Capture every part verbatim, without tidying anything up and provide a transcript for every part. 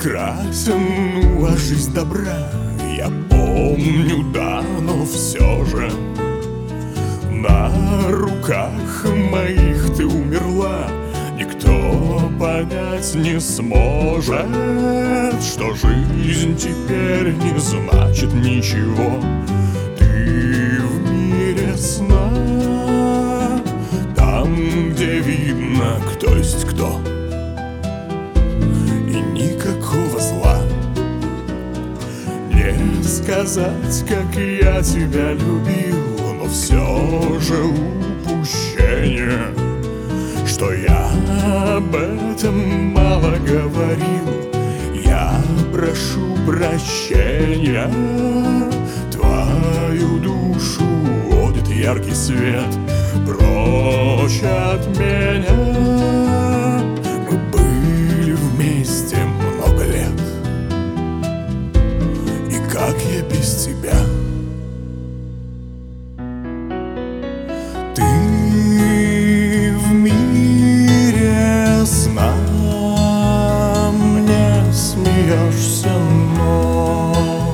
прекрасен, а жизнь добра. Я помню, да, но все же на руках моих ты умерла. Никто понять не сможет, что жизнь теперь не значит ничего. Ты в мире сна, там, где видно, кто есть кто, и никакого зла. Не сказать, как я тебя любил, но все же упущение, что я об этом мало говорил. Я прошу прощения, твою душу водит яркий свет прочь от меня. Мы были вместе много лет, и как я без тебя? Ты в мире сна мне смеешься, но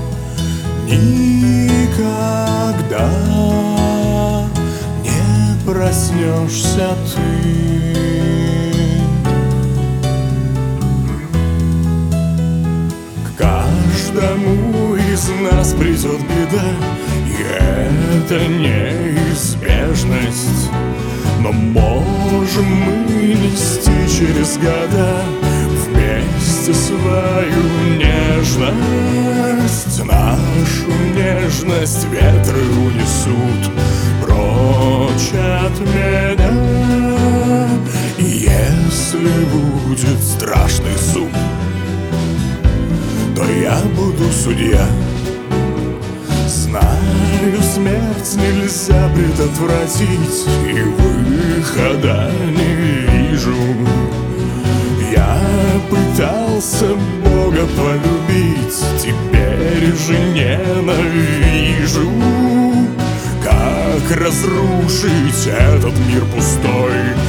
никогда не проснешься ты. К каждому из нас придет беда, и это неизбежность. Но можем мы нести через года вместе свою нежность. Нашу нежность ветры унесут прочь от меня. И если будет страшный суд, то я буду судья. Знаю, смерть нельзя предотвратить, и выхода не вижу. Я пытался Бога полюбить, теперь же ненавижу. Как разрушить этот мир пустой,